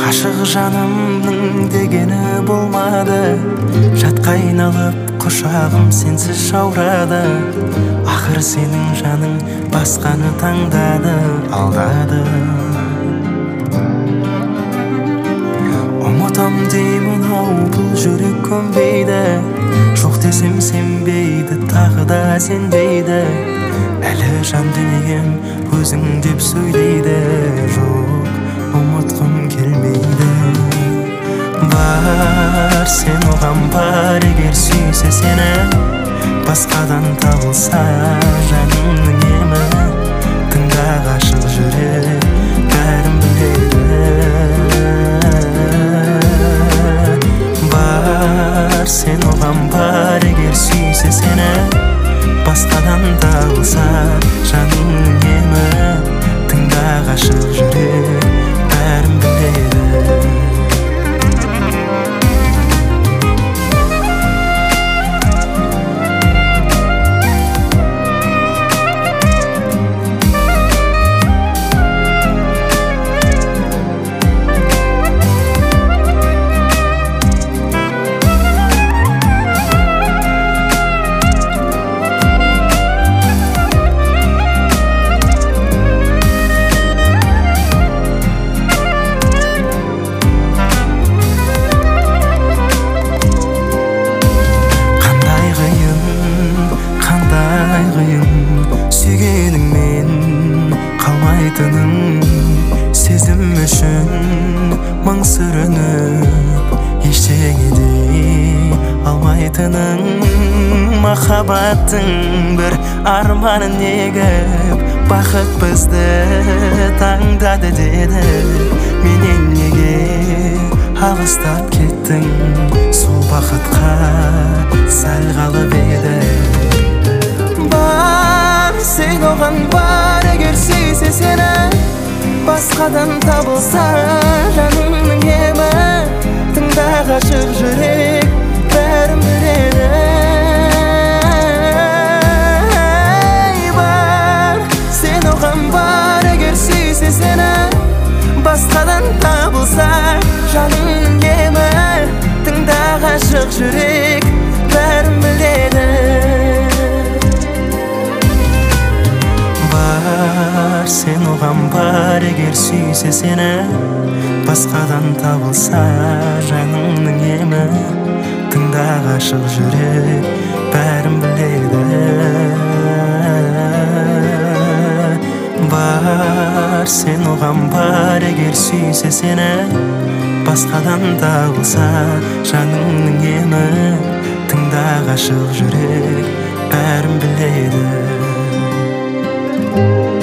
Ашық жанымның дегені болмады, жатқа айналып құшағым сенсіз жаурады. Ақыр сенің жаның басқаны таңдады, алдады. Ұмытам деймін ау, бұл жүрек көнбейді. Жоқ десем сенбейді, тағы да сенбейді. Әлі жан дүнием өзің деп сөйлейді. Жоқ, ұмытқым келмейді. Бар, сен оған бар, егер сүйсе сені. Басқадан табылса жаныңның емі. Тыңда ғашық жүрек, бәрін біледі. Бар, сен оған бар, егер сүйсе сені. Басқадан табылса жаныңның емі. Тыңда ғашық жүрек, бәрін біледі. Сезім үшін мың сүрініп, ештеңе дей алмайтының. Махаббаттың бір арманын егіп, бақыт бізді таңдады деді. Менен неге алыстап кеттің, сол бақытқа сәл қалып еді. Бар, сен оған бар, егер сүйсе сені. Басқадан табылса жаныңның емі. Тыңда ғашық жүрек, бәрін біледі. Бар, сен оған бар, егер сүйсе сені. Басқадан табылса жаныңның емі. Тыңда ғашық жүрек, бәрін біледі. Бар, сен оған бар, егер сүйсе сені. Басқадан табылса жаныңның емі. Тыңда ғашық жүрек, бәрін біледі. Бар, сен оған бар, егер сүйсе сені. Басқадан табылса жаныңның емі. Тыңда ғашық жүрек, бәрін біледі.